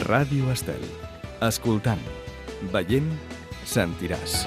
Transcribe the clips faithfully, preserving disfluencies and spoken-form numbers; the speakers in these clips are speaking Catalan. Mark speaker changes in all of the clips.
Speaker 1: Ràdio Estel. Escoltant, veient, sentiràs.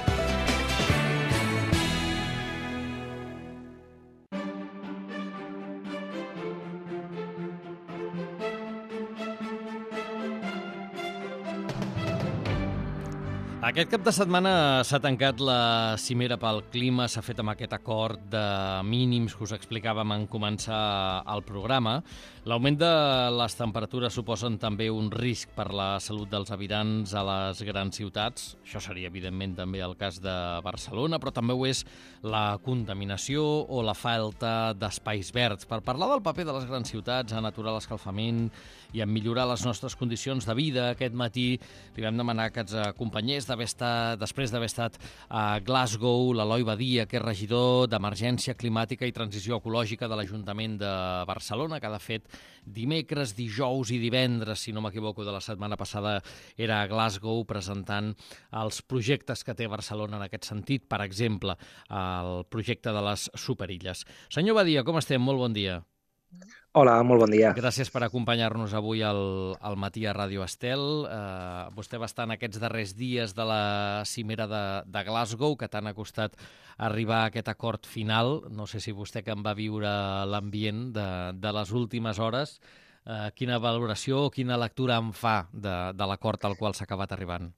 Speaker 2: Aquest cap de setmana s'ha tancat la cimera pel clima, s'ha fet amb aquest acord de mínims que us explicàvem en començar el programa. L'augment de les temperatures suposen també un risc per la salut dels habitants a les grans ciutats. Això seria, evidentment, també el cas de Barcelona, però també ho és la contaminació o la falta d'espais verds. Per parlar del paper de les grans ciutats en aturar l'escalfament i en millorar les nostres condicions de vida, aquest matí li vam demanar que ens acompanyés d'haver estat, després d'haver estat a Glasgow, l'Eloi Badia, que és regidor d'Emergència Climàtica i Transició Ecològica de l'Ajuntament de Barcelona, que de fet dimecres, dijous i divendres, si no m'equivoco, de la setmana passada era a Glasgow presentant els projectes que té Barcelona en aquest sentit, per exemple, el projecte de les superilles. Senyor Badia, com estem? Molt bon dia.
Speaker 3: Hola, molt bon dia.
Speaker 2: Gràcies per acompanyar-nos avui al, al matí a Ràdio Estel. Uh, vostè va estar en aquests darrers dies de la cimera de, de Glasgow, que tant ha costat arribar a aquest acord final. No sé si vostè, que en va viure l'ambient de, de les últimes hores, uh, quina valoració o quina lectura en fa de, de l'acord al qual s'ha acabat arribant?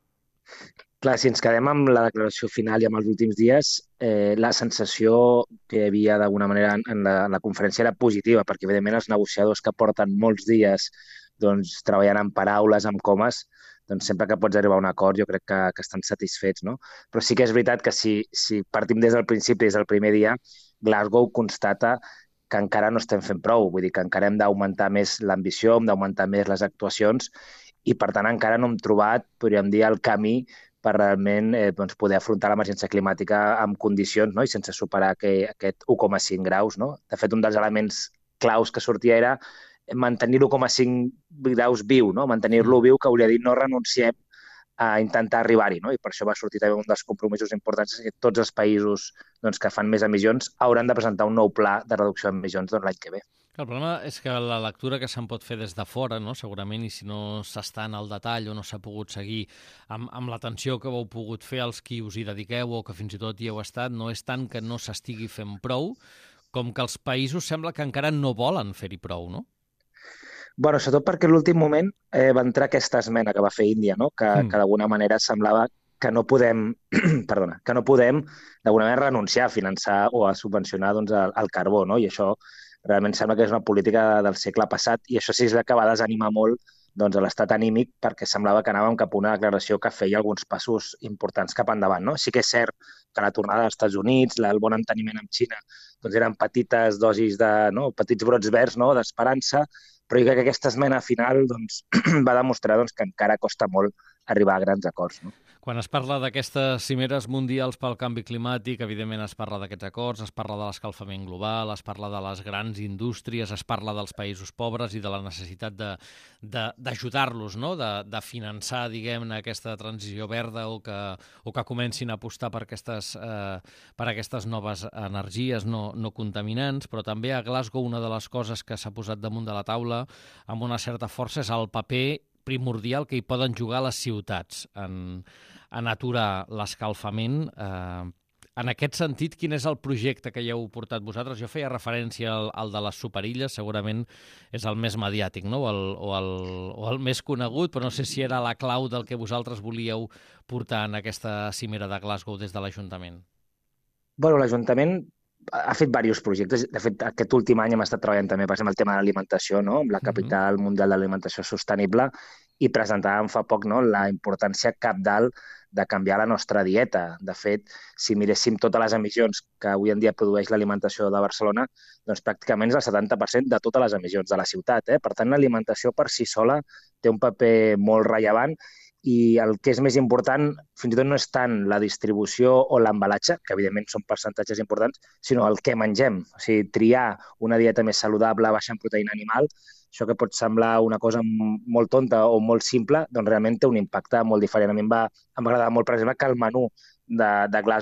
Speaker 3: Clar, si ens quedem amb la declaració final i amb els últims dies, eh, la sensació que hi havia d'alguna manera en la, en la conferència era positiva, perquè evidentment els negociadors que porten molts dies doncs, treballant amb paraules, amb comes, doncs sempre que pots arribar a un acord jo crec que, que estan satisfets, no? Però sí que és veritat que si, si partim des del principi, des del primer dia, Glasgow constata que encara no estem fent prou, vull dir que encara hem d'augmentar més l'ambició, hem d'augmentar més les actuacions i per tant encara no hem trobat, podríem dir, el camí per realment eh, doncs poder afrontar l'emergència climàtica amb condicions, no? I sense superar que, aquest u coma cinc graus. No? De fet, un dels elements claus que sortia era mantenir l'u coma cinc graus viu, no? Mantenir-lo viu, que hauria dit no renunciem a intentar arribar-hi. No? I per això va sortir també un dels compromisos importants que tots els països doncs, que fan més emissions hauran de presentar un nou pla de reducció d'emissions doncs, l'any que ve.
Speaker 2: El problema és que la lectura que se'n pot fer des de fora, no? Segurament, i si no s'està en el detall o no s'ha pogut seguir amb, amb l'atenció que heu pogut fer els qui us hi dediqueu o que fins i tot hi heu estat, no és tant que no s'estigui fent prou, com que els països sembla que encara no volen fer-hi prou, no?
Speaker 3: Bueno, sobretot perquè en l'últim moment eh, va entrar aquesta esmena que va fer Índia, no? que, mm. que d'alguna manera semblava que no podem, perdona, que no podem d'alguna manera renunciar a finançar o a subvencionar doncs, el, el carbó, no? I això realment sembla que és una política del segle passat i això sí que va desanimar molt doncs, l'estat anímic perquè semblava que anàvem cap a una declaració que feia alguns passos importants cap endavant. No? Sí que és cert que la tornada als Estats Units, el bon enteniment amb Xina, doncs eren petites dosis de, no? petits brots verds no? d'esperança, però jo crec que aquesta esmena final doncs, va demostrar doncs, que encara costa molt arribar a grans acords. No?
Speaker 2: Quan es parla d'aquestes cimeres mundials pel canvi climàtic, evidentment es parla d'aquests acords, es parla de l'escalfament global, es parla de les grans indústries, es parla dels països pobres i de la necessitat d'ajudar-los, no? de, de finançar, diguem-ne, aquesta transició verda o que, o que comencin a apostar per aquestes, eh, per aquestes noves energies no, no contaminants, però també a Glasgow una de les coses que s'ha posat damunt de la taula amb una certa força és el paper primordial que hi poden jugar les ciutats en, en aturar l'escalfament. Eh, en aquest sentit, quin és el projecte que hi heu portat vosaltres? Jo feia referència al, al de les superilles, segurament és el més mediàtic, no? o, el, o, el, o el més conegut, però no sé si era la clau del que vosaltres volíeu portar en aquesta cimera de Glasgow des de l'Ajuntament.
Speaker 3: Bueno, l'Ajuntament ha fet diversos projectes. De fet, aquest últim any hem estat treballant també, per exemple, el tema de l'alimentació, no? amb la capital mundial de l'alimentació sostenible, i presentàvem fa poc no? la importància cabdal de canviar la nostra dieta. De fet, si miréssim totes les emissions que avui en dia produeix l'alimentació de Barcelona, doncs pràcticament és el setanta per cent de totes les emissions de la ciutat. Eh? Per tant, l'alimentació per si sola té un paper molt rellevant i el que és més important fins i tot no és tant la distribució o l'embalatge, que evidentment són percentatges importants, sinó el que mengem. O sigui, triar una dieta més saludable, baixa en proteïna animal, això que pot semblar una cosa molt tonta o molt simple, doncs realment té un impacte molt diferent. A mi em va, em va agradar molt, per exemple, que el menú de, de Glasgow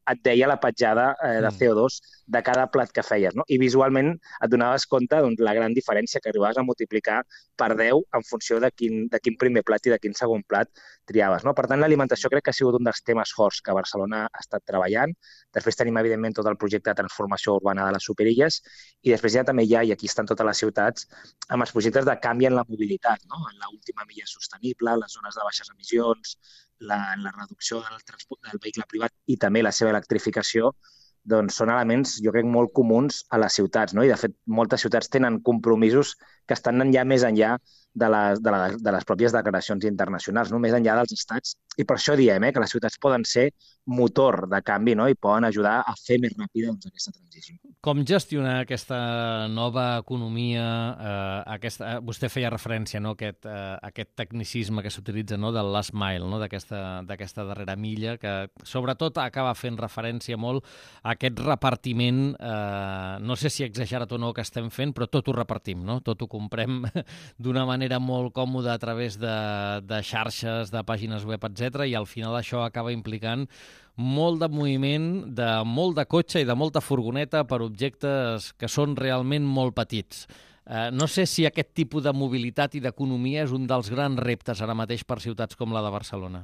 Speaker 3: et deia la petjada eh, de C O dos de cada plat que feies, no? I visualment et donaves compte doncs, la gran diferència que arribaves a multiplicar per deu en funció de quin, de quin primer plat i de quin segon plat triaves, no? Per tant, l'alimentació crec que ha sigut un dels temes forts que Barcelona ha estat treballant. Després tenim, evidentment, tot el projecte de transformació urbana de les Superilles i després ja també hi ha, i aquí estan totes les ciutats, amb els projectes de canvi en la mobilitat, no? En l'última milla sostenible, les zones de baixes emissions, la, la reducció del transport del vehicle privat i també la seva electrificació, doncs són elements, jo crec, molt comuns a les ciutats, no? I, de fet, moltes ciutats tenen compromisos que estan anant ja més enllà de les, de, la, de les pròpies declaracions internacionals, no? Més enllà dels estats. I per això diem eh, que les ciutats poden ser motor de canvi, no? I poden ajudar a fer més ràpida doncs, aquesta transició.
Speaker 2: Com gestionar aquesta nova economia? Eh, aquesta, vostè feia referència, no? Aquest, eh, aquest tecnicisme que s'utilitza, no? Del last mile, no? D'aquesta darrera milla, que sobretot acaba fent referència molt a aquest repartiment, eh, no sé si exagerat o no que estem fent, però tot ho repartim, no? Tot ho comprem d'una manera molt còmoda a través de, de xarxes, de pàgines web, etcètera, i al final això acaba implicant molt de moviment, de molt de cotxe i de molta furgoneta per objectes que són realment molt petits. Eh, no sé si aquest tipus de mobilitat i d'economia és un dels grans reptes ara mateix per ciutats com la de Barcelona.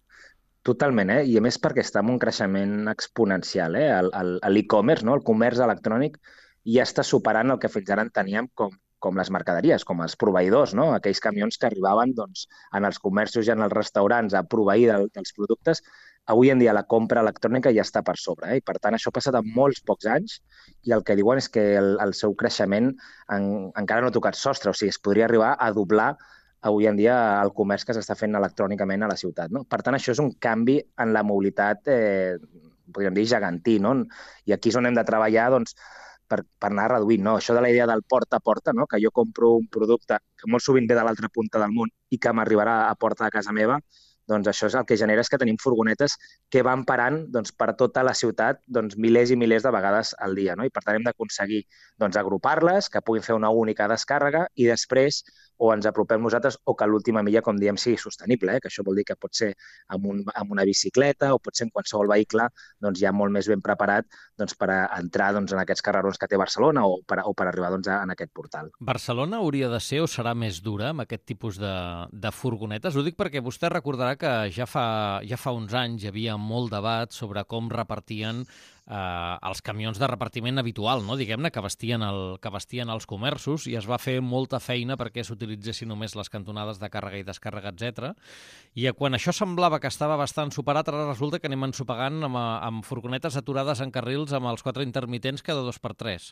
Speaker 3: Totalment, eh? I a més perquè està en un creixement exponencial, eh? L'e-commerce, no? El comerç electrònic ja està superant el que fins ara en teníem com, com les mercaderies, com els proveïdors, no? Aquells camions que arribaven doncs, en els comerços i en els restaurants a proveir del, dels productes. Avui en dia la compra electrònica ja està per sobre, eh? I per tant això ha passat en molts pocs anys i el que diuen és que el, el seu creixement en, encara no ha tocat sostre, o sigui, es podria arribar a doblar avui en dia el comerç que s'està fent electrònicament a la ciutat, no? Per tant, això és un canvi en la mobilitat, eh, podríem dir, gegantí, no? I aquí és on hem de treballar, doncs, per, per anar reduint, no? Això de la idea del porta a porta, no? Que jo compro un producte que molt sovint ve de l'altra punta del món i que m'arribarà a porta de casa meva, doncs això és el que genera és que tenim furgonetes que van parant doncs, per tota la ciutat doncs, milers i milers de vegades al dia, no? I per tant hem d'aconseguir doncs, agrupar-les, que puguin fer una única descàrrega i després o ens apropem nosaltres o que l'última milla, com diem, sigui sostenible, eh? Que això vol dir que pot ser amb, un, amb una bicicleta o pot ser en qualsevol vehicle doncs, ja molt més ben preparat doncs, per a entrar doncs, en aquests carrerons que té Barcelona o per, o per arribar doncs, a, en aquest portal.
Speaker 2: Barcelona hauria de ser o serà més dura amb aquest tipus de, de furgonetes? Ho dic perquè vostè recordarà que ja fa, ja fa uns anys hi havia molt debat sobre com repartien eh, els camions de repartiment habitual, no? Diguem-ne, que vestien, el, que vestien els comerços i es va fer molta feina perquè s'utilitzessin només les cantonades de càrrega i descàrrega, etcètera. I quan això semblava que estava bastant superat, ara resulta que anem ensopegant amb, amb furgonetes aturades en carrils amb els quatre intermitents cada dos per tres.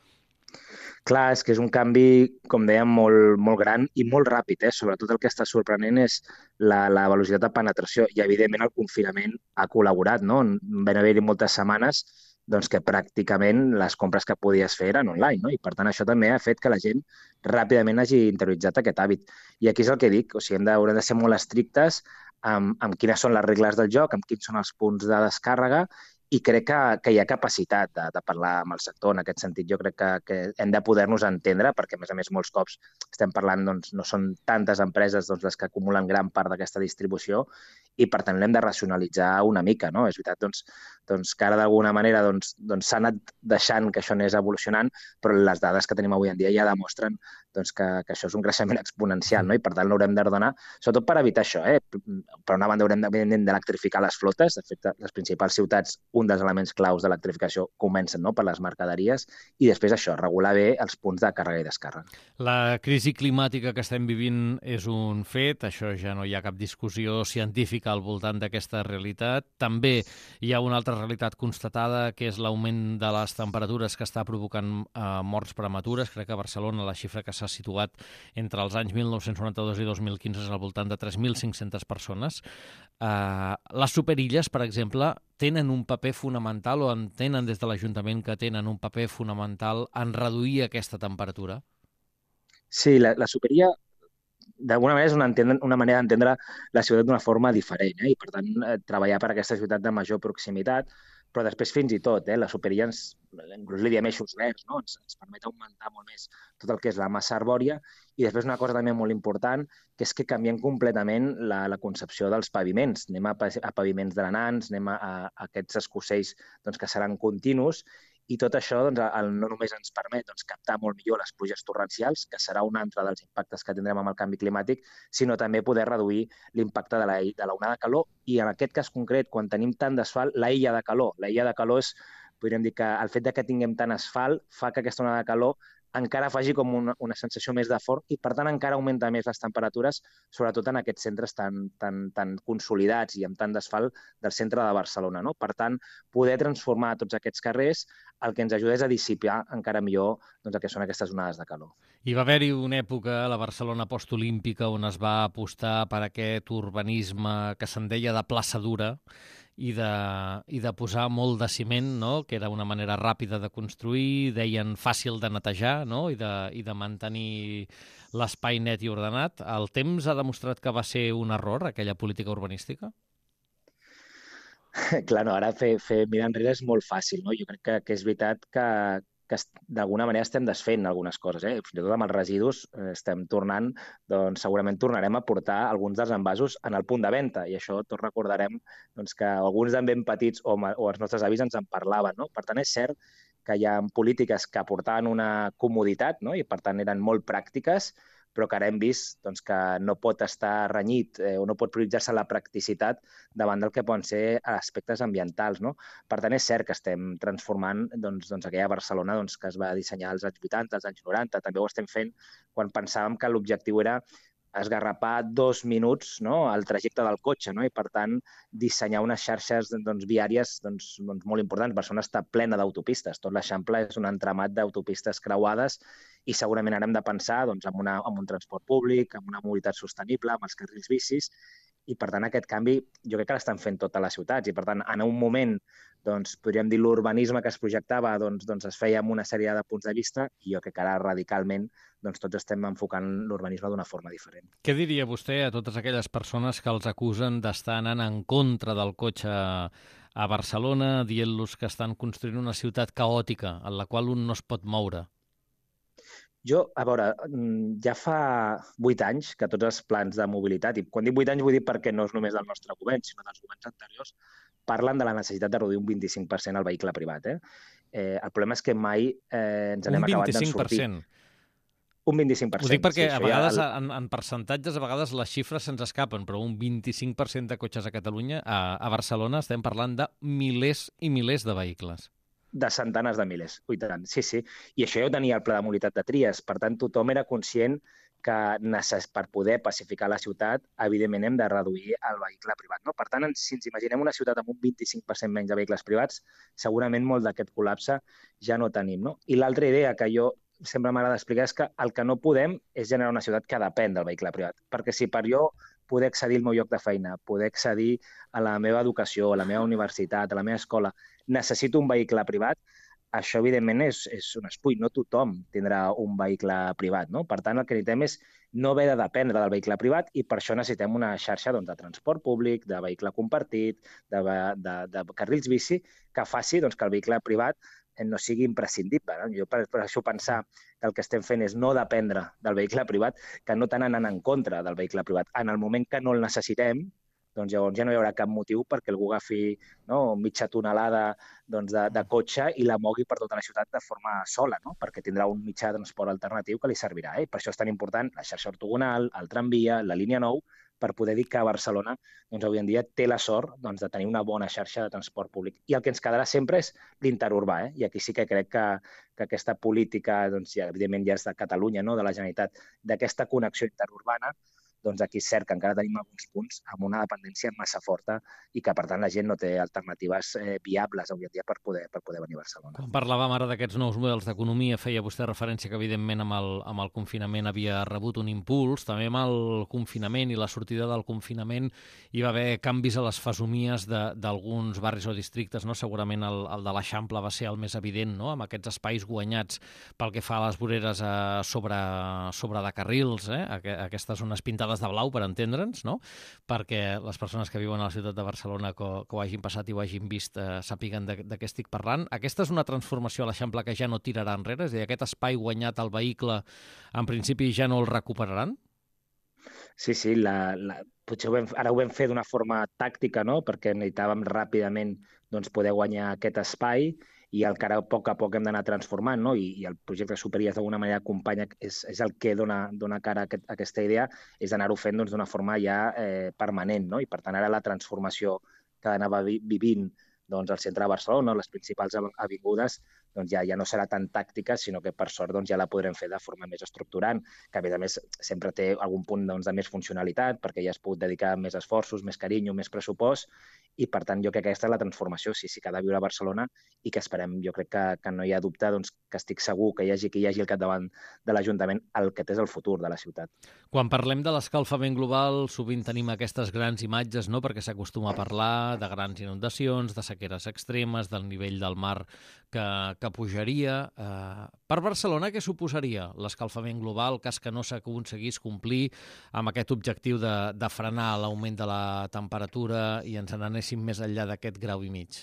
Speaker 3: Clar, és que és un canvi, com dèiem, molt, molt gran i molt ràpid. Eh? Sobretot el que està sorprenent és la, la velocitat de penetració i, evidentment, el confinament ha col·laborat, no? Van haver-hi moltes setmanes doncs, que pràcticament les compres que podies fer eren online, no? I, per tant, això també ha fet que la gent ràpidament hagi interioritzat aquest hàbit. I aquí és el que dic, o sigui, hem de, haurem de ser molt estrictes amb, amb quines són les regles del joc, amb quins són els punts de descàrrega, i crec que, que hi ha capacitat de, de parlar amb el sector en aquest sentit. Jo crec que, que hem de poder-nos entendre, perquè, a més a més, molts cops estem parlant, doncs, no són tantes empreses doncs, les que acumulen gran part d'aquesta distribució i, per tant, l'hem de racionalitzar una mica, no? És veritat, doncs, doncs que ara, d'alguna manera, doncs, doncs s'ha anat deixant que això anés evolucionant, però les dades que tenim avui en dia ja demostren doncs, que, que això és un creixement exponencial, no? I, per tant, l'haurem d'ordenar, sobretot per evitar això, eh? Per una banda, haurem d'electrificar les flotes. De fet, les principals ciutats, un dels elements claus de l'electrificació comencen, no?, per les mercaderies, i després això, regular bé els punts de càrrega i descàrrega.
Speaker 2: La crisi climàtica que estem vivint és un fet, això ja no hi ha cap discussió científica al voltant d'aquesta realitat. També hi ha una altra realitat constatada, que és l'augment de les temperatures que està provocant eh, morts prematures. Crec que a Barcelona la xifra que s'ha situat entre els anys mil nou-cents noranta-dos i dos mil quinze és al voltant de tres mil cinc-centes persones. Eh, les superilles, per exemple, tenen un paper fonamental o entenen des de l'Ajuntament que tenen un paper fonamental en reduir aquesta temperatura?
Speaker 3: Sí, la, la superilla d'alguna manera és una, entendre, una manera d'entendre la ciutat d'una forma diferent, eh? I per tant eh, treballar per aquesta ciutat de major proximitat, però després fins i tot, eh, la superilla ens, inclús li diem eixos verds, no? Ens, ens permet augmentar molt més tot el que és la massa arbòria i després una cosa també molt important, que és que canviem completament la, la concepció dels paviments. Anem a, a paviments drenants, anem a, a aquests escossells doncs, que seran continus i tot això doncs, el, no només ens permet doncs, captar molt millor les pluges torrencials, que serà un altre dels impactes que tindrem amb el canvi climàtic, sinó també poder reduir l'impacte de l'onada de calor i en aquest cas concret, quan tenim tant d'asfalt, la illa de calor. La illa de calor és, podríem dir que el fet de que tinguem tant asfalt fa que aquesta onada de calor encara faci com una, una sensació més de fort i, per tant, encara augmenta més les temperatures, sobretot en aquests centres tan, tan, tan consolidats i amb tant d'asfalt del centre de Barcelona. No? Per tant, poder transformar tots aquests carrers el que ens ajuda és a dissipar encara millor doncs, el que són aquestes onades de calor.
Speaker 2: Hi va haver-hi una època a la Barcelona postolímpica on es va apostar per aquest urbanisme que se'n deia de plaça dura i de, i de posar molt de ciment, no? Que era una manera ràpida de construir, deien fàcil de netejar, no? I, de, i de mantenir l'espai net i ordenat. El temps ha demostrat que va ser un error, aquella política urbanística?
Speaker 3: Clar, no, ara fer, fer mirar enrere és molt fàcil, no? Jo crec que, que és veritat que, que d'alguna manera estem desfent algunes coses, eh? Fins i tot amb els residus estem tornant, doncs segurament tornarem a portar alguns dels envasos en el punt de venda i això tots recordarem doncs, que alguns d'en ben petits o, o els nostres avis ens en parlaven, no? Per tant, és cert que hi ha polítiques que aportaven una comoditat, no? I per tant eren molt pràctiques, però que ara hem vist doncs, que no pot estar renyit eh, o no pot prioritzar-se la practicitat davant del que poden ser aspectes ambientals. No? Per tant, és cert que estem transformant doncs, doncs, aquella Barcelona doncs, que es va dissenyar als anys vuitanta, als anys noranta. També ho estem fent quan pensàvem que l'objectiu era esgarrapar dos minuts no, al trajecte del cotxe, no? I per tant dissenyar unes xarxes doncs, viàries doncs, doncs, molt importants. Barcelona està plena d'autopistes. Tot l'Eixample és un entramat d'autopistes creuades i segurament ara hem de pensar doncs, en, una, en un transport públic, en una mobilitat sostenible, amb els carrils bicis i per tant aquest canvi jo crec que l'estan fent totes les ciutats i per tant en un moment doncs, podríem dir l'urbanisme que es projectava doncs, doncs es feia amb una sèrie de punts de vista i jo crec que ara radicalment doncs, tots estem enfocant l'urbanisme d'una forma diferent.
Speaker 2: Què diria vostè a totes aquelles persones que els acusen d'estar anant en contra del cotxe a Barcelona, dient-los que estan construint una ciutat caòtica en la qual un no es pot moure?
Speaker 3: Jo, a veure, ja fa vuit anys que tots els plans de mobilitat, i quan dic vuit anys vull dir perquè no és només del nostre govern, sinó dels governs anteriors, parlen de la necessitat de reduir un vint-i-cinc per cent el vehicle privat. Eh? Eh, el problema és que mai eh, ens n'hem acabat d'en sortir.
Speaker 2: Un vint-i-cinc per cent?
Speaker 3: Un vint-i-cinc per cent.
Speaker 2: Ho dic perquè
Speaker 3: sí,
Speaker 2: a vegades,
Speaker 3: ja...
Speaker 2: en, en percentatges, a vegades les xifres se'ns escapen, però un vint-i-cinc per cent de cotxes a Catalunya, a, a Barcelona, estem parlant de milers i milers de vehicles.
Speaker 3: De centenars de milers, ui tant, sí, sí. I això ja ho tenia el Pla de Mobilitat de Tries. Per tant, tothom era conscient que necess... per poder pacificar la ciutat, evidentment hem de reduir el vehicle privat. No? Per tant, si ens imaginem una ciutat amb un vint-i-cinc per cent menys de vehicles privats, segurament molt d'aquest col·lapse ja no tenim. No? I l'altra idea que jo sempre m'agrada explicar és que el que no podem és generar una ciutat que depèn del vehicle privat. Perquè si per jo poder accedir al meu lloc de feina, poder accedir a la meva educació, a la meva universitat, a la meva escola, necessito un vehicle privat, això evidentment és, és un espull. No tothom tindrà un vehicle privat. No? Per tant, el que necessitem és no haver de dependre del vehicle privat i per això necessitem una xarxa doncs, de transport públic, de vehicle compartit, de, de, de carrils bici, que faci doncs, que el vehicle privat no sigui imprescindible. No? Jo per, per això pensar que el que estem fent és no dependre del vehicle privat, que no tant anant en contra del vehicle privat. En el moment que no el necessitem, doncs llavors ja no hi haurà cap motiu perquè algú agafi no, mitja tonelada doncs, de, de cotxe i la mogui per tota la ciutat de forma sola, no? Perquè tindrà un mitjà de transport alternatiu que li servirà. Eh? Per això és tan important la xarxa ortogonal, el tramvia, la línia nou, per poder dir que Barcelona doncs, avui en dia té la sort doncs, de tenir una bona xarxa de transport públic. I el que ens quedarà sempre és l'interurbà. Eh? I aquí sí que crec que, que aquesta política, doncs, ja, evidentment ja és de Catalunya, no? De la Generalitat, d'aquesta connexió interurbana, doncs aquí és cert que encara tenim alguns punts amb una dependència massa forta i que, per tant, la gent no té alternatives eh, viables avui en dia per poder, per poder venir a Barcelona.
Speaker 2: Quan parlàvem ara d'aquests nous models d'economia, feia vostè referència que, evidentment, amb el, amb el confinament havia rebut un impuls. També amb el confinament i la sortida del confinament hi va haver canvis a les fesomies d'alguns barris o districtes, no? Segurament el, el de l'Eixample va ser el més evident, no? Amb aquests espais guanyats pel que fa a les voreres eh, sobre, sobre de carrils, eh? Aquestes zones pintades de blau, per entendre'ns, no? Perquè les persones que viuen a la ciutat de Barcelona que, que ho hagin passat i ho hagin vist eh, sàpiguen de, de què estic parlant. Aquesta és una transformació a l'Eixample que ja no tirarà enrere? És a dir, aquest espai guanyat al vehicle, en principi ja no el recuperaran?
Speaker 3: Sí, sí, la, la, potser ho vam, ara ho vam fer d'una forma tàctica, no? Perquè necessitàvem ràpidament doncs, poder guanyar aquest espai i el que ara a poc a poc hem d'anar transformant, no? I, i el projecte Superiors d'alguna manera acompanya, és, és el que dona, dona cara a, aquest, a aquesta idea, és anar-ho fent doncs, d'una forma ja eh, permanent, no? I per tant ara la transformació que anava vi vivint doncs, al centre de Barcelona, les principals avingudes, doncs ja, ja no serà tan tàctica, sinó que per sort doncs, ja la podrem fer de forma més estructurant, que a més a més sempre té algun punt doncs, de més funcionalitat, perquè ja es pot dedicar més esforços, més carinyo, més pressupost, i per tant jo crec que aquesta és la transformació, sí, sí que ha de viure a Barcelona i que esperem, jo crec que, que no hi ha dubte, doncs, que estic segur que hi hagi qui hi hagi al capdavant de l'Ajuntament el que és el futur de la ciutat.
Speaker 2: Quan parlem de l'escalfament global, sovint tenim aquestes grans imatges, no?, perquè s'acostuma a parlar de grans inundacions, de sequeres extremes, del nivell del mar que, que pujaria. Eh, per Barcelona, què suposaria l'escalfament global, cas que no s'aconseguís complir amb aquest objectiu de, de frenar l'augment de la temperatura i ens n'anéssim més enllà d'aquest grau i mig?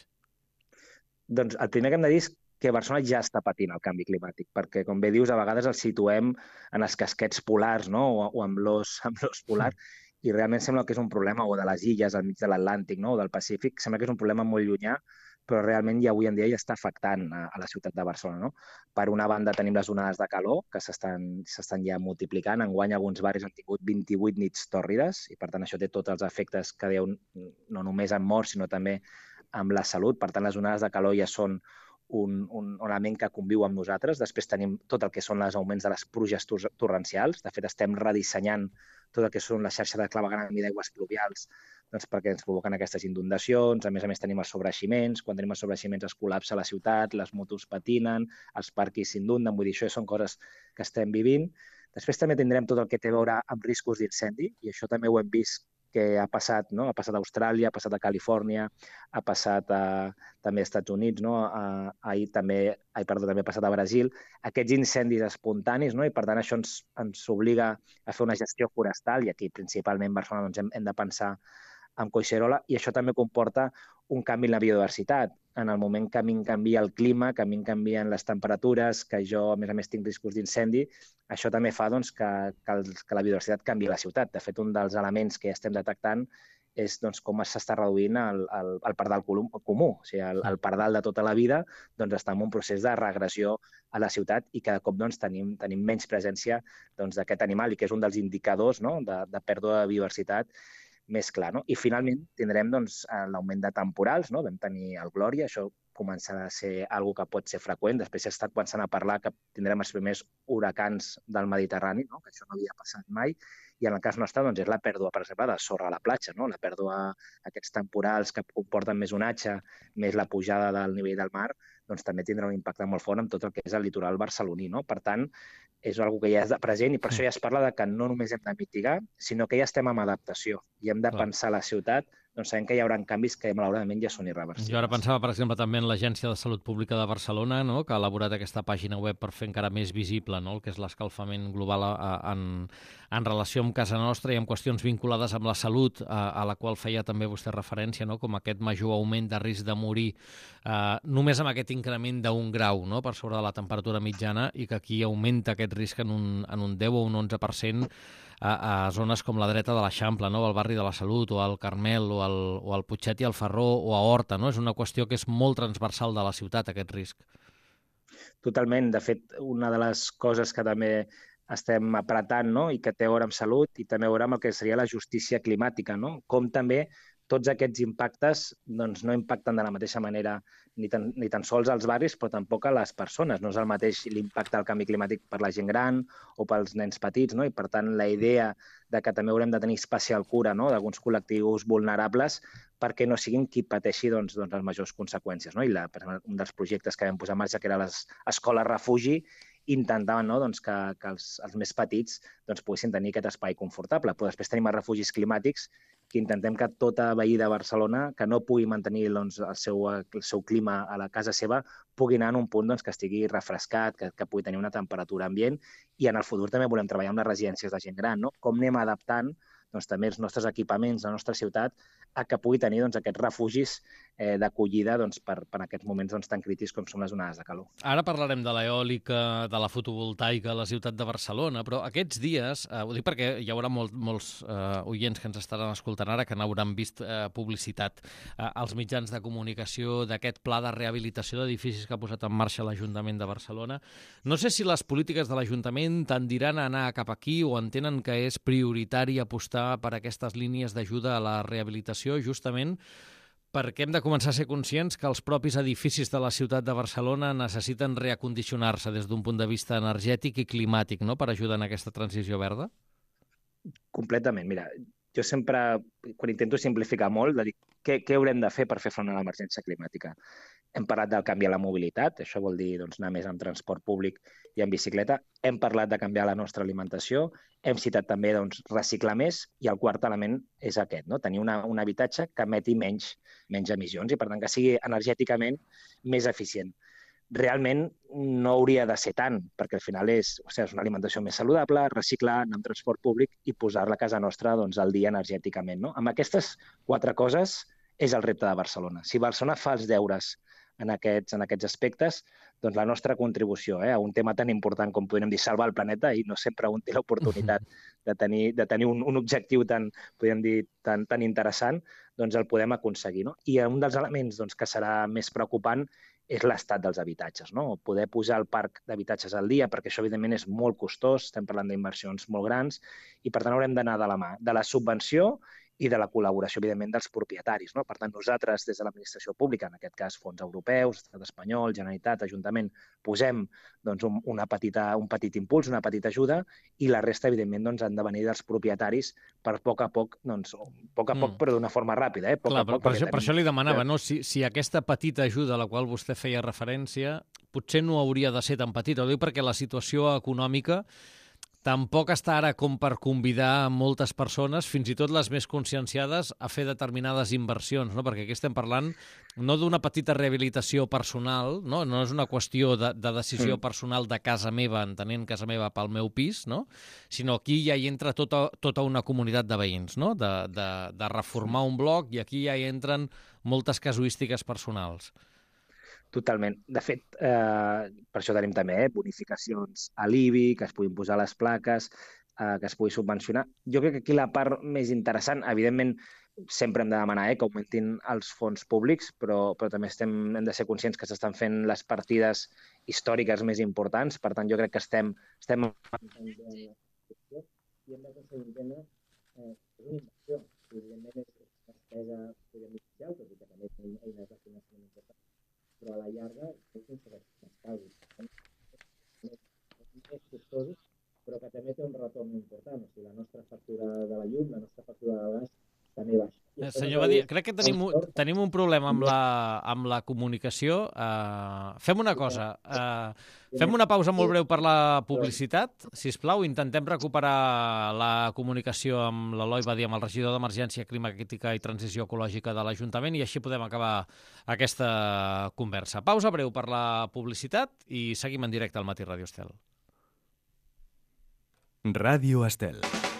Speaker 3: Doncs el primer que hem de dir és que Barcelona ja està patint el canvi climàtic, perquè, com bé dius, a vegades el situem en els casquets polars, no? o, o amb l'os polar, i realment sembla que és un problema, o de les illes al mig de l'Atlàntic, no? o del Pacífic, sembla que és un problema molt llunyà, però realment ja avui en dia ja està afectant a, a la ciutat de Barcelona. No? Per una banda tenim les onades de calor, que s'estan ja multiplicant. Enguany alguns barris han tingut vint-i-vuit nits tòrrides, i per tant això té tots els efectes que deu no només en morts, sinó també amb la salut. Per tant, les onades de calor ja són un, un element que conviu amb nosaltres. Després tenim tot el que són els augments de les pluges torrencials. De fet, estem redissenyant tot el que són la xarxa de clavegueram i d'aigües pluvials, doncs perquè ens provoquen aquestes inundacions. A més a més, tenim els sobreeiximents. Quan tenim els sobreeiximents es col·lapsa la ciutat, les motos patinen, els parquis s'inunden. Vull dir, això són coses que estem vivint. Després també tindrem tot el que té a veure amb riscos d'incendi, i això també ho hem vist que ha passat, no? Ha passat a Austràlia, ha passat a Califòrnia, ha passat a, també als Estats Units, no? A, ahir també, ai, perdó, també ha passat a Brasil. Aquests incendis espontanis, no? I per tant això ens, ens obliga a fer una gestió forestal, i aquí principalment a Barcelona doncs, hem, hem de pensar amb Collserola, i això també comporta un canvi en la biodiversitat. En el moment que a mi em canvia el clima, que a mi em canvien les temperatures, que jo, a més a més, tinc riscos d'incendi, això també fa doncs, que, que, el, que la biodiversitat canvi a la ciutat. De fet, un dels elements que ja estem detectant és doncs, com s'està reduint el, el, el pardal comú. O sigui, el, el pardal de tota la vida doncs, està en un procés de regressió a la ciutat, i cada cop doncs, tenim, tenim menys presència doncs, d'aquest animal, i que és un dels indicadors, no?, de, de pèrdua de biodiversitat més clar. No? I finalment tindrem doncs, l'augment de temporals. No? Vam tenir el Glòria, això començarà a ser una que pot ser freqüent. Després s'ha estat començant a parlar que tindrem els primers huracans del Mediterrani, no? Que això no havia passat mai. I en el cas nostre doncs, és la pèrdua, per exemple, de sorra a la platja, no? La pèrdua d'aquests temporals que comporten més onatge, més la pujada del nivell del mar, doncs també tindrà un impacte molt fort amb tot el que és el litoral barceloní. No? Per tant, és una cosa que ja és present, i per això ja es parla de que no només hem de mitigar, sinó que ja estem en adaptació i hem de Clar. pensar la ciutat, doncs sabem que hi haurà canvis que malauradament ja són irreversibles.
Speaker 2: Jo ara pensava, per exemple, també en l'Agència de Salut Pública de Barcelona, no?, que ha elaborat aquesta pàgina web per fer encara més visible, no?, el que és l'escalfament global a, a, en, en relació amb casa nostra i amb qüestions vinculades amb la salut, a, a la qual feia també vostè referència, no?, com aquest major augment de risc de morir eh, només amb aquest increment d'un grau, no?, per sobre de la temperatura mitjana, i que aquí augmenta aquest risc en un, en un deu o un onze per cent a, a zones com la dreta de l'Eixample, no?, al barri de la Salut, o al Carmel, o al, o al Putxet i al Ferró, o a Horta, no? És una qüestió que és molt transversal de la ciutat, aquest risc.
Speaker 3: Totalment. De fet, una de les coses que també estem apretant, no?, i que té a veure amb salut i també a veure amb el que seria la justícia climàtica, no? Com també tots aquests impactes doncs, no impacten de la mateixa manera ni tan, ni tan sols als barris, però tampoc a les persones. No és el mateix l'impacte del canvi climàtic per la gent gran o pels nens petits, no? I per tant la idea de que també haurem de tenir especial cura, no?, d'alguns col·lectius vulnerables perquè no siguin qui pateixi doncs, doncs, les majors conseqüències. No? I la, per exemple, un dels projectes que vam posar en marxa, que era les escoles refugi, intentaven, no?, doncs, que, que els, els més petits doncs, poguessin tenir aquest espai confortable. Però després tenim els refugis climàtics, que intentem que tota veí de Barcelona que no pugui mantenir doncs, el, seu, el seu clima a la casa seva pugui anar en un punt doncs, que estigui refrescat, que, que pugui tenir una temperatura ambient, i en el futur també volem treballar amb les residències de gent gran, no? Com anem adaptant doncs, també els nostres equipaments, la nostra ciutat, a que pugui tenir doncs, aquests refugis eh, d'acollida doncs, per, per aquests moments doncs, tan crítics com són les onades de calor.
Speaker 2: Ara parlarem de l'eòlica, de la fotovoltaica a la ciutat de Barcelona, però aquests dies, eh, ho dic perquè hi haurà molt, molts eh, oients que ens estaran escoltant ara que n'hauran vist eh, publicitat eh, als mitjans de comunicació d'aquest pla de rehabilitació d'edificis que ha posat en marxa l'Ajuntament de Barcelona. No sé si les polítiques de l'Ajuntament tendiran a anar cap aquí o entenen que és prioritari apostar per aquestes línies d'ajuda a la rehabilitació, justament perquè hem de començar a ser conscients que els propis edificis de la ciutat de Barcelona necessiten reacondicionar-se des d'un punt de vista energètic i climàtic, no?, per ajudar en aquesta transició verda?
Speaker 3: Completament. Mira, jo sempre, quan intento simplificar molt, de dir què, què haurem de fer per fer front a l'emergència climàtica. Hem parlat del canvi a la mobilitat, això vol dir doncs, anar més amb transport públic i en bicicleta. Hem parlat de canviar la nostra alimentació, hem citat també doncs, reciclar més, i el quart element és aquest, no? Tenir una, un habitatge que emeti menys, menys emissions i, per tant, que sigui energèticament més eficient. Realment no hauria de ser tant, perquè al final és, o sigui, és una alimentació més saludable, reciclar, anar amb transport públic i posar-la a casa nostra doncs, al dia energèticament. No? Amb aquestes quatre coses és el repte de Barcelona. Si Barcelona fa els deures en aquests, en aquests aspectes, doncs la nostra contribució eh, a un tema tan important com podríem dir salvar el planeta, i no sempre un té l'oportunitat de tenir, de tenir un, un objectiu tan, podríem dir, tan, tan interessant, doncs el podem aconseguir. No? I un dels elements doncs, que serà més preocupant és l'estat dels habitatges. No? Poder posar el parc d'habitatges al dia, perquè això evidentment és molt costós, estem parlant d'inversions molt grans, i per tant haurem d'anar de la mà de la subvenció i de la col·laboració, evidentment, dels propietaris. No? Per tant, nosaltres, des de l'administració pública, en aquest cas fons europeus, Estat espanyol, Generalitat, Ajuntament, posem doncs, un, una petita, un petit impuls, una petita ajuda, i la resta, evidentment, doncs, han de venir dels propietaris per a poc a poc, doncs, poc a poc, mm. però d'una forma ràpida. Eh? Poc
Speaker 2: Clar,
Speaker 3: a poc,
Speaker 2: per, això,
Speaker 3: tenim...
Speaker 2: per això li demanava, no? si, si aquesta petita ajuda a la qual vostè feia referència potser no hauria de ser tan petita, ho dic perquè la situació econòmica tampoc està ara com per convidar moltes persones, fins i tot les més conscienciades, a fer determinades inversions, no? Perquè aquí estem parlant no d'una petita rehabilitació personal, no, no és una qüestió de, de decisió mm. personal de casa meva, entenent casa meva pel meu pis, no? Sinó aquí ja hi entra tota, tota una comunitat de veïns, no? de, de, de reformar un bloc, i aquí ja hi entren moltes casuístiques personals.
Speaker 3: Totalment. De fet, eh, per això tenim també eh, bonificacions a l'I B I, que es puguin posar les plaques, eh, que es pugui subvencionar. Jo crec que aquí la part més interessant, evidentment, sempre hem de demanar eh, que augmentin els fons públics, però, però també estem, hem de ser conscients que s'estan fent les partides històriques més importants. Per tant, jo crec que estem... estem... I hem d'aconseguir entendre eh, una inversió. Evidentment, és una despesa social, tot i que també tenim eines de finançament importants, però a la llarga és un servei d'estalvi. És costosos, però que també té un retorn important. O sigui, la nostra factura de la llum, la nostra factura de gas també baixa.
Speaker 2: Senyor Badia, crec que tenim, tenim un problema amb la, amb la comunicació. Uh, fem una cosa, uh, fem una pausa molt breu per la publicitat, sisplau, intentem recuperar la comunicació amb l'Eloi Badia, amb el regidor d'Emergència Climàtica i Transició Ecològica de l'Ajuntament, i així podem acabar aquesta conversa. Pausa breu per la publicitat i seguim en directe al Matí Ràdio Estel.
Speaker 1: Ràdio Estel.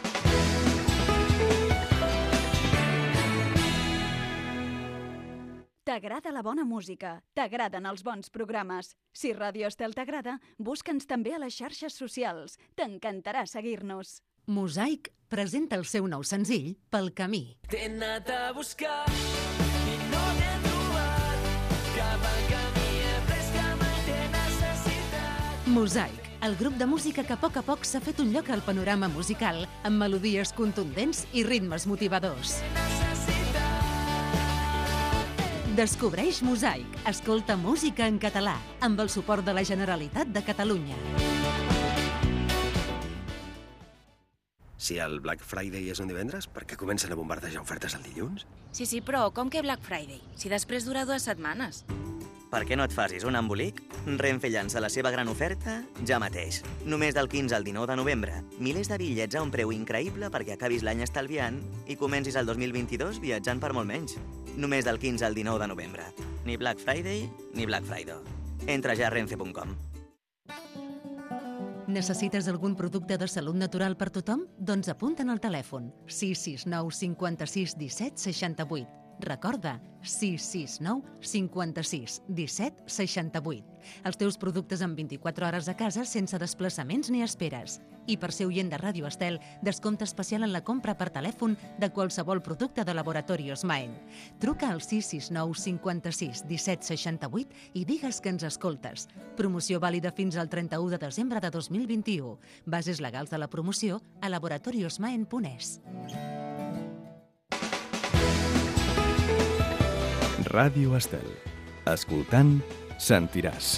Speaker 4: T'agrada la bona música? T'agraden els bons programes? Si Ràdio Estel t'agrada, busca'ns també a les xarxes socials. T'encantarà seguir-nos.
Speaker 5: Mosaic presenta el seu nou senzill, Pel camí.
Speaker 6: T'he anat a buscar i no t'he trobat. Cap al camí he pres que mai t'he necessitat.
Speaker 5: Mosaic, el grup de música que a poc a poc s'ha fet un lloc al panorama musical, amb melodies contundents i ritmes motivadors.
Speaker 6: T'he necessitat.
Speaker 5: Descobreix Mosaic. Escolta música en català, amb el suport de la Generalitat de Catalunya.
Speaker 7: Si el Black Friday és un divendres, per què comencen a bombardejar ofertes el dilluns?
Speaker 8: Sí, sí, però com que Black Friday? Si després dura dues setmanes.
Speaker 9: Per què no et facis un embolic? Renfe llança la seva gran oferta ja mateix. Només del quinze al dinou de novembre. Milers de bitllets a un preu increïble perquè acabis l'any estalviant i comencis el dos mil vint-i-dos viatjant per molt menys. Només del quinze al dinou de novembre. Ni Black Friday ni Black Friday. Entra ja a renfe punt com.
Speaker 5: Necessites algun producte de salut natural per tothom? Doncs apunta'n al telèfon sis sis nou cinquanta-sis disset seixanta-vuit. Recorda, sis sis nou cinquanta-sis disset seixanta-vuit. Els teus productes en vint-i-quatre hores a casa sense desplaçaments ni esperes. I per ser oient de Ràdio Estel, descompte especial en la compra per telèfon de qualsevol producte de Laboratorios Maen. Truca al sis sis nou cinquanta-sis disset seixanta-vuit i digues que ens escoltes. Promoció vàlida fins al trenta-u de desembre de dos mil vint-i-u. Bases legals de la promoció a laboratoriosmaen punt es.
Speaker 1: Ràdio Estel. Escoltant, sentiràs.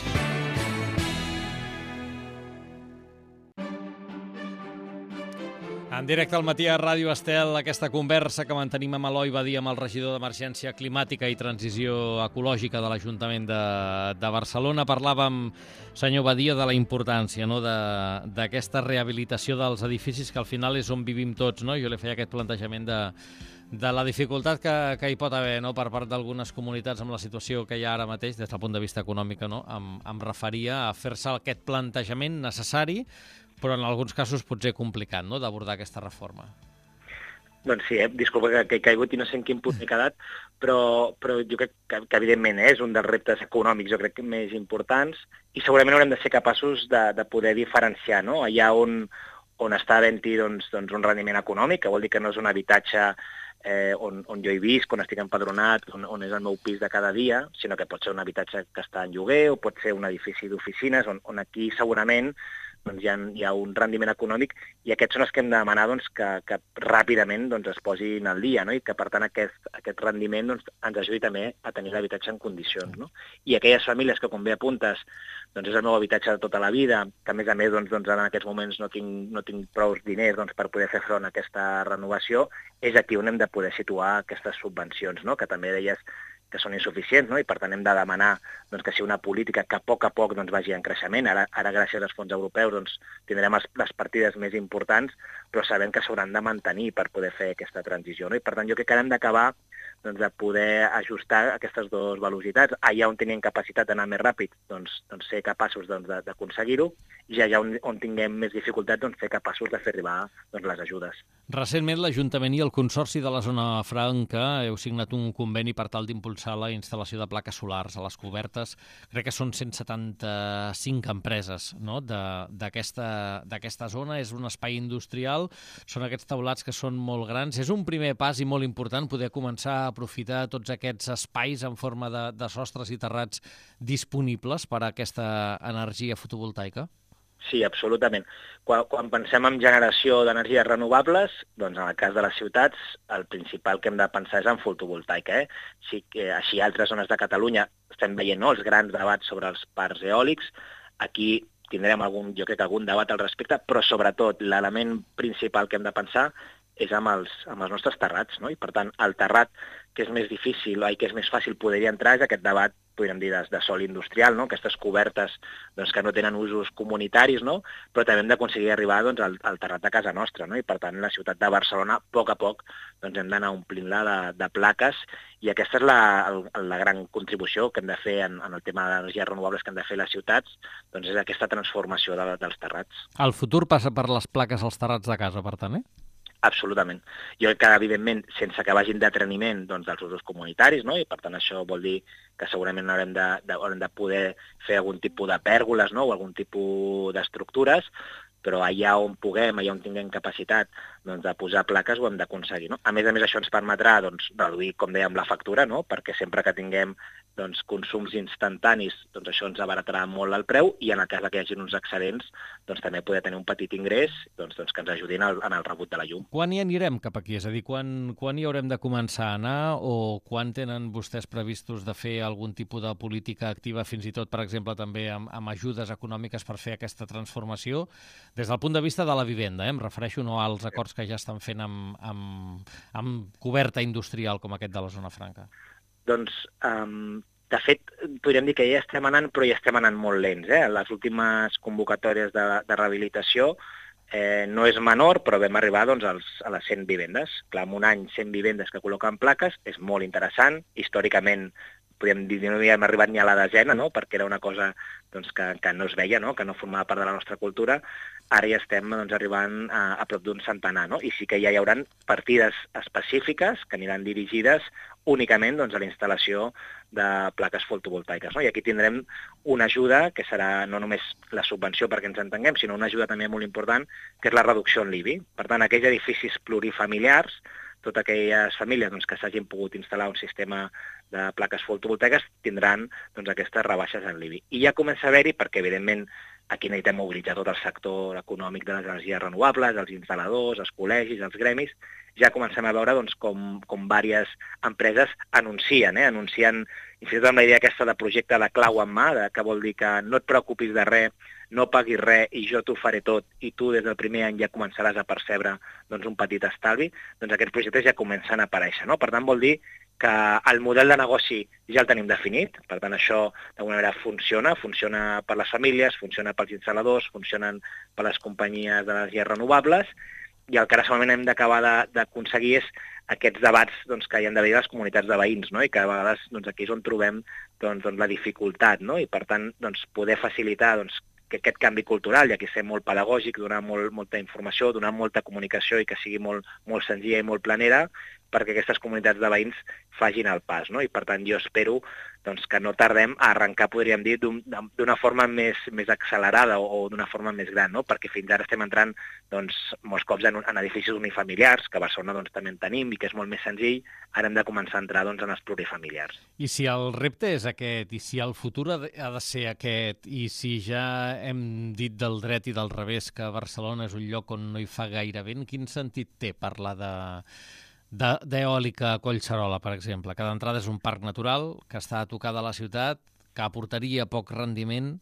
Speaker 2: En directe al matí a Ràdio Estel, aquesta conversa que mantenim amb Eloi Badia, amb el regidor d'Emergència Climàtica i Transició Ecològica de l'Ajuntament de, de Barcelona. Parlàvem, senyor Badia, de la importància, no?, d'aquesta rehabilitació dels edificis, que al final és on vivim tots, no? Jo li feia aquest plantejament de, de la dificultat que, que hi pot haver, no?, per part d'algunes comunitats amb la situació que hi ha ara mateix, des del punt de vista econòmic, no?, em, em referia a fer-se aquest plantejament necessari, però en alguns casos potser complicat, no?, d'abordar aquesta reforma.
Speaker 3: Doncs sí, eh? Disculpa que, que he caigut i no sé en quin punt he quedat, però, però jo crec que, que evidentment és un dels reptes econòmics, jo crec que més importants, i segurament haurem de ser capaços de, de poder diferenciar, no?, allà on, on està havent-hi doncs, doncs un rendiment econòmic, que vol dir que no és un habitatge eh, on, on jo hi visc, on estic empadronat, on, on és el meu pis de cada dia, sinó que pot ser un habitatge que està en lloguer o pot ser un edifici d'oficines, on, on aquí segurament doncs hi ha, hi ha un rendiment econòmic, i aquests són els que hem de demanar doncs, que, que ràpidament doncs, es posin al dia, no? I que per tant aquest, aquest rendiment doncs, ens ajudi també a tenir l'habitatge en condicions. No? I aquelles famílies que, com bé apuntes, doncs és el meu habitatge de tota la vida, que a més a més doncs, doncs, en aquests moments no tinc, no tinc prou diners doncs, per poder fer front a aquesta renovació, és aquí on hem de poder situar aquestes subvencions, no? Que també deies que són insuficients, no? I per tant hem de demanar doncs, que sigui una política que a poc a poc doncs, vagi en creixement. Ara, ara gràcies als fons europeus doncs, tindrem els, les partides més importants, però sabem que s'hauran de mantenir per poder fer aquesta transició. No? I per tant jo crec que hem d'acabar doncs, de poder ajustar aquestes dues velocitats. Allà on tenim capacitat d'anar més ràpid, doncs, doncs ser capaços doncs, d'aconseguir-ho, i allà on, on tinguem més dificultats, doncs, ser capaços de fer arribar doncs, les ajudes.
Speaker 2: Recentment l'Ajuntament i el Consorci de la Zona Franca heu signat un conveni per tal d'impulsar la instal·lació de plaques solars a les cobertes. Crec que són cent setanta-cinc empreses, no?, d'aquesta zona. És un espai industrial, són aquests taulats que són molt grans. És un primer pas i molt important poder començar a aprofitar tots aquests espais en forma de, de sostres i terrats disponibles per a aquesta energia fotovoltaica?
Speaker 3: Sí, absolutament. Quan, quan pensem en generació d'energies renovables, doncs en el cas de les ciutats, el principal que hem de pensar és en fotovoltaica. Eh? Sí, que, així altres zones de Catalunya estem veient, no?, els grans debats sobre els parcs eòlics. Aquí tindrem algun, jo crec, algun debat al respecte, però sobretot l'element principal que hem de pensar és amb els, amb els nostres terrats, no? I per tant, el terrat que és més difícil, oi, que és més fàcil poder-hi entrar, és aquest debat, podríem dir, de, de sòl industrial, no? Aquestes cobertes doncs, que no tenen usos comunitaris, no? Però també hem d'aconseguir arribar doncs, al, al terrat de casa nostra, no? I per tant, la ciutat de Barcelona, a poc a poc, doncs, hem d'anar omplint-la de, de plaques, i aquesta és la, el, la gran contribució que hem de fer en, en el tema d'energies renovables que hem de fer les ciutats, doncs és aquesta transformació de, dels terrats.
Speaker 2: El futur passa per les plaques als terrats de casa, per tant, eh?
Speaker 3: Absolutament. Jo crec que, evidentment, sense que vagin d'atreniment doncs, dels usos comunitaris, no? I per tant això vol dir que segurament haurem de, de, haurem de poder fer algun tipus de pèrgoles, no?, o algun tipus d'estructures, però allà on puguem, allà on tinguem capacitat doncs, de posar plaques, ho hem d'aconseguir. No? A més a més, això ens permetrà doncs, reduir, com dèiem, la factura, no? Perquè sempre que tinguem doncs, consums instantanis, doncs això ens abaratarà molt el preu i en el cas que hi hagi uns excedents, doncs també poder tenir un petit ingrés doncs, doncs, que ens ajudin al, en el rebut de la llum.
Speaker 2: Quan hi anirem cap aquí? És a dir, quan, quan hi haurem de començar a anar o quan tenen vostès previstos de fer algun tipus de política activa, fins i tot, per exemple, també amb, amb ajudes econòmiques per fer aquesta transformació, des del punt de vista de la vivenda, eh? Em refereixo no als acords que ja estan fent amb, amb, amb coberta industrial com aquest de la Zona Franca.
Speaker 3: Doncs, um, de fet, podríem dir que ja estem anant, però ja estem anant molt lents. Eh? Les últimes convocatòries de, de rehabilitació eh, no és menor, però vam arribar doncs, als, a les cent vivendes. Clar, en un any cent vivendes que col·loquen plaques és molt interessant. Històricament, podríem dir que no havíem arribat ni a la desena, no? Perquè era una cosa doncs, que, que no es veia, no? Que no formava part de la nostra cultura. Ara ja estem doncs, arribant a, a prop d'un centenar, no? I sí que ja hi haurà partides específiques que aniran dirigides únicament doncs, a la instal·lació de plaques fotovoltaiques. No? I aquí tindrem una ajuda que serà no només la subvenció perquè ens entenguem, sinó una ajuda també molt important, que és la reducció en l'I B I. Per tant, aquells edificis plurifamiliars, totes aquelles famílies doncs, que s'hagin pogut instal·lar un sistema de plaques fotovoltaiques tindran doncs, aquestes rebaixes en l'I B I. I ja comença a haver-hi, perquè evidentment aquí necessitem mobilitzar tot el sector econòmic de les energies renovables, els instal·ladors, els col·legis, els gremis, ja comencem a veure doncs, com, com diverses empreses anuncien, eh? anuncien, i fins i tot amb la idea aquesta de projecte de clau en mà, de, que vol dir que no et preocupis de res, no paguis res i jo t'ho faré tot, i tu des del primer any ja començaràs a percebre doncs, un petit estalvi, doncs aquests projectes ja comencen a aparèixer. No? Per tant, vol dir que el model de negoci ja el tenim definit, per tant això d'alguna manera funciona, funciona per les famílies, funciona pels instal·ladors, funcionen per les companyies d'energies renovables, i el que ara solament hem d'acabar d'aconseguir és aquests debats doncs, que hi ha d'haver a les comunitats de veïns, no? I que a vegades doncs, aquí és on trobem doncs, doncs, la dificultat, no? I per tant doncs, poder facilitar doncs, que aquest canvi cultural, i aquí ser molt pedagògic, donar molt, molta informació, donar molta comunicació i que sigui molt, molt senzilla i molt planera, perquè aquestes comunitats de veïns facin el pas, no? I per tant jo espero doncs, que no tardem a arrencar, podríem dir, d'una forma més, més accelerada o, o d'una forma més gran, no? Perquè fins ara estem entrant doncs, molts cops en, en edificis unifamiliars, que a Barcelona doncs, també en tenim i que és molt més senzill, ara hem de començar a entrar doncs, en els plurifamiliars.
Speaker 2: I si el repte és aquest, i si el futur ha de, ha de ser aquest, i si ja hem dit del dret i del revés que Barcelona és un lloc on no hi fa gaire vent, quin sentit té parlar de d'eòlica a Collserola, per exemple, que d'entrada és un parc natural, que està a tocar de la ciutat, que aportaria poc rendiment?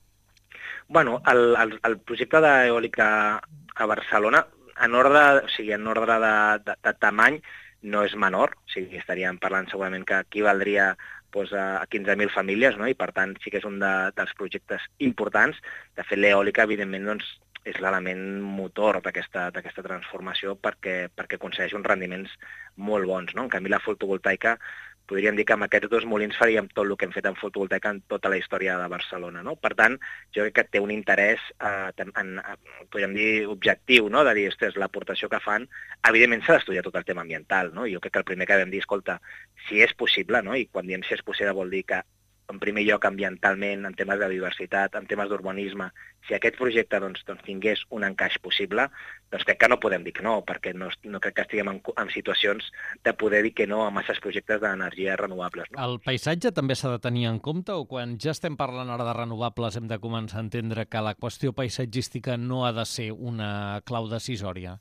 Speaker 3: Bueno, el, el, el projecte d'eòlica a Barcelona, en ordre, o sigui, en ordre de, de, de tamany, no és menor, o sigui, estaríem parlant segurament que equivaldria doncs, a quinze mil famílies, no? I per tant sí que és un de, dels projectes importants. De fet, l'eòlica, evidentment, doncs, és l'element motor d'aquesta d'aquesta transformació perquè, perquè aconsegueix uns rendiments molt bons. No? En canvi, la fotovoltaica, podríem dir que amb aquests dos molins faríem tot el que hem fet en fotovoltaica en tota la història de Barcelona. No? Per tant, jo crec que té un interès, eh, en, en, podríem dir, objectiu, no? De dir, ostres, l'aportació que fan, evidentment s'ha d'estudiar tot el tema ambiental, no? Jo crec que el primer que vam dir, escolta, si és possible, no? I quan diem si és possible vol dir que en primer lloc ambientalment, en temes de diversitat, en temes d'urbanisme, si aquest projecte doncs, doncs, tingués un encaix possible, doncs crec que no podem dir que no, perquè no, no crec que estiguem en, en situacions de poder dir que no a masses projectes d'energies renovables. No?
Speaker 2: El paisatge també s'ha de tenir en compte, o quan ja estem parlant ara de renovables hem de començar a entendre que la qüestió paisatgística no ha de ser una clau decisòria?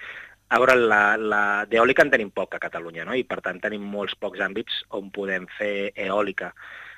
Speaker 3: A veure, la, la d'eòlica en tenim poc a Catalunya, no? I per tant tenim molts pocs àmbits on podem fer eòlica.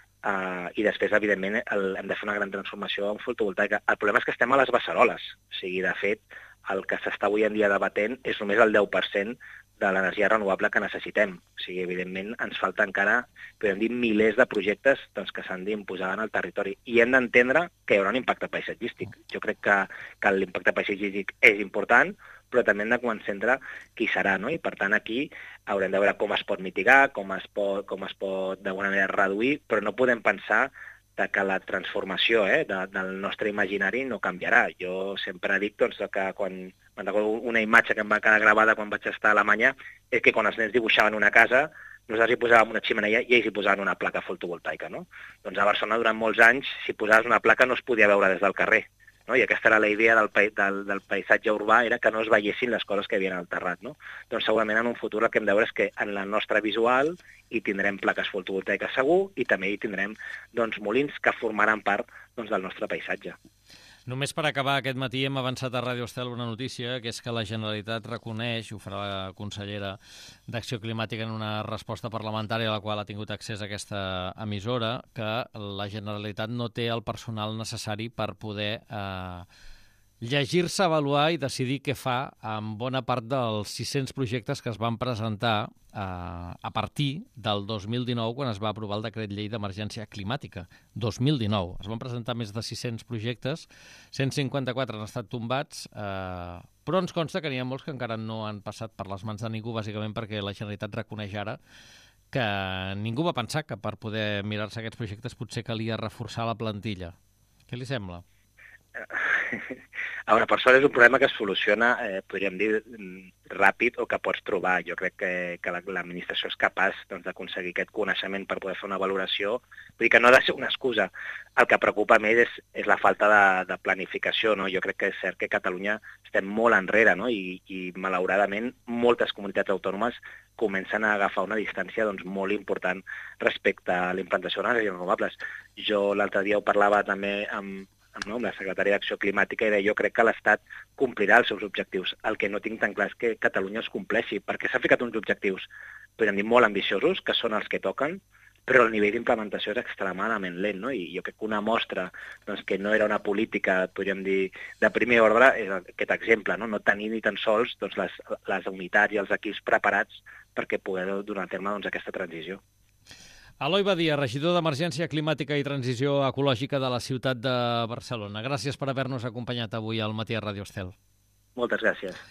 Speaker 3: Uh, i després, evidentment, el, hem de fer una gran transformació en fotovoltaica. El problema és que estem a les beceroles. O sigui, de fet, el que s'està avui en dia debatent és només el deu per cent de l'energia renovable que necessitem. O sigui, evidentment, ens falta encara, podem dir, milers de projectes doncs, que s'han d'imposar en el territori. I hem d'entendre que hi haurà un impacte paisatgístic. Jo crec que, que l'impacte paisatgístic és important, però també hem de començar a entendre qui serà, no? I per tant aquí haurem de veure com es pot mitigar, com es pot, com es pot d'alguna manera reduir, però no podem pensar de que la transformació eh, de, del nostre imaginari no canviarà. Jo sempre dic doncs, que quan me'n recordo una imatge que em va quedar gravada quan vaig estar a Alemanya és que quan els nens dibuixaven una casa nosaltres hi posàvem una xemeneia i ells hi posaven una placa fotovoltaica, no? Doncs a Barcelona durant molts anys si posaves una placa no es podia veure des del carrer. no? I aquesta era la idea del, pa del, del paisatge urbà, era que no es veiessin les coses que havien al terrat, no? Doncs segurament en un futur el que hem de veure és que en la nostra visual hi tindrem plaques fotovoltaiques segur i també hi tindrem doncs, molins que formaran part doncs, del nostre paisatge.
Speaker 2: Només per acabar, aquest matí hem avançat a Ràdio Estel una notícia, que és que la Generalitat reconeix, ho farà la consellera d'Acció Climàtica en una resposta parlamentària a la qual ha tingut accés a aquesta emissora, que la Generalitat no té el personal necessari per poder eh, llegir-se, avaluar i decidir què fa amb bona part dels sis-cents projectes que es van presentar eh, a partir del dos mil dinou, quan es va aprovar el decret llei d'emergència climàtica. dos mil dinou. Es van presentar més de sis-cents projectes, cent cinquanta-quatre han estat tombats, eh, però ens consta que n'hi ha molts que encara no han passat per les mans de ningú, bàsicament perquè la Generalitat reconeix ara que ningú va pensar que per poder mirar-se aquests projectes potser calia reforçar la plantilla. Què li sembla?
Speaker 3: A veure, per sort és un problema que es soluciona, eh, podríem dir, ràpid o que pots trobar. Jo crec que, que l'administració és capaç doncs, d'aconseguir aquest coneixement per poder fer una valoració. Vull dir que no ha de ser una excusa. El que preocupa més és, és la falta de, de planificació. No? Jo crec que és cert que a Catalunya estem molt enrere, no? I, i malauradament moltes comunitats autònomes comencen a agafar una distància doncs, molt important respecte a la implantació d'energies renovables. Jo l'altre dia ho parlava també amb no, amb la secretària d'Acció Climàtica i deia jo crec que l'Estat complirà els seus objectius. El que no tinc tan clar és que Catalunya els compleixi, perquè s'ha ficat uns objectius, podríem dir, molt ambiciosos, que són els que toquen, però el nivell d'implementació és extremadament lent, no? I jo crec que una mostra doncs, que no era una política, podríem dir, de primer ordre, és aquest exemple, no, no tenir ni tan sols doncs, les, les unitats i els equips preparats perquè poder donar a terme doncs, aquesta transició.
Speaker 2: Eloi Badia, regidor d'Emergència Climàtica i Transició Ecològica de la ciutat de Barcelona. Gràcies per haver-nos acompanyat avui al matí a Ràdio Estel.
Speaker 3: Moltes gràcies.